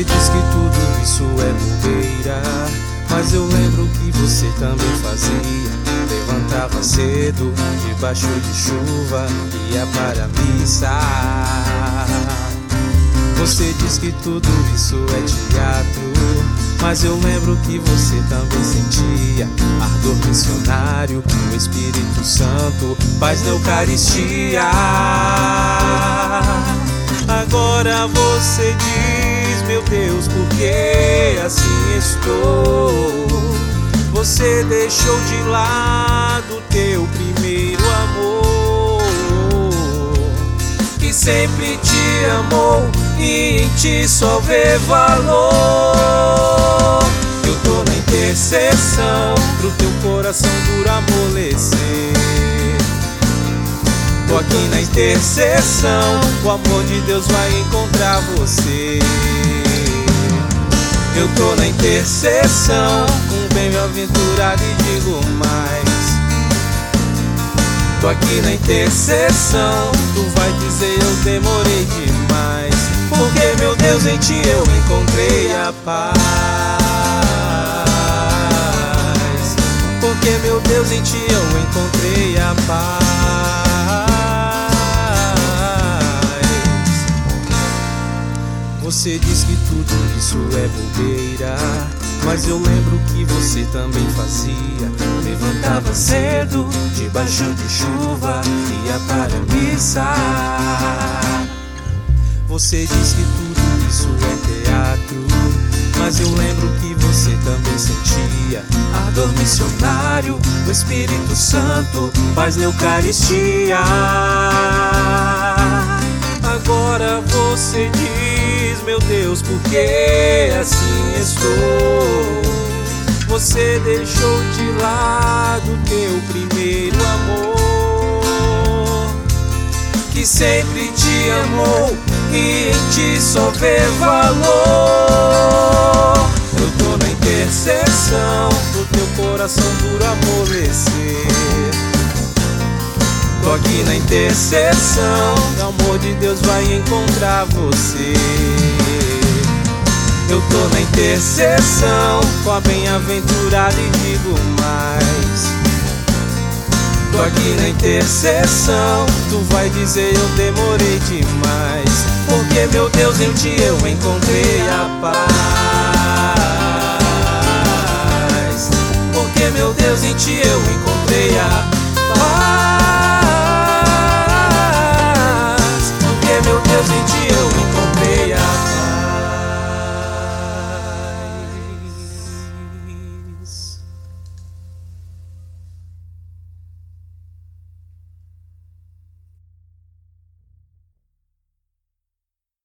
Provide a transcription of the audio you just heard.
diz que tudo isso é bobeira, mas eu lembro que você também fazia. Levantava cedo, debaixo de chuva, ia para a missa. Você diz que tudo isso é teatro, mas eu lembro que você também sentia ardor missionário, o Espírito Santo, paz na Eucaristia. Agora você diz, meu Deus, por que assim estou? Você deixou de lado teu primeiro amor, que sempre te amou e em ti só vê valor. Eu tô na intercessão pro teu coração por amolecer. Tô aqui na intercessão, o amor de Deus vai encontrar você. Eu tô na intercessão, um bem-aventurado e digo mais. Tô aqui na intercessão, tu vai dizer eu demorei demais, porque meu Deus, em ti eu encontrei a paz. Porque meu Deus, em ti eu encontrei a paz. Você diz que tudo isso é bobeira, mas eu lembro que você também fazia. Levantava cedo, debaixo de chuva, ia para a missa. Você diz que tudo isso é teatro, mas eu lembro que você também sentia ardor missionário, o Espírito Santo, paz na Eucaristia. Agora você diz, meu Deus, por que assim estou? Você deixou de lado teu primeiro amor, que sempre te amou e em ti só vê valor. Eu tô na intercessão do teu coração por amolecer. Tô aqui na intercessão, o amor de Deus vai encontrar você. Eu tô na intercessão, com a bem-aventurada e digo mais. Tô aqui na intercessão, tu vai dizer eu demorei demais, porque meu Deus, em ti eu encontrei a paz.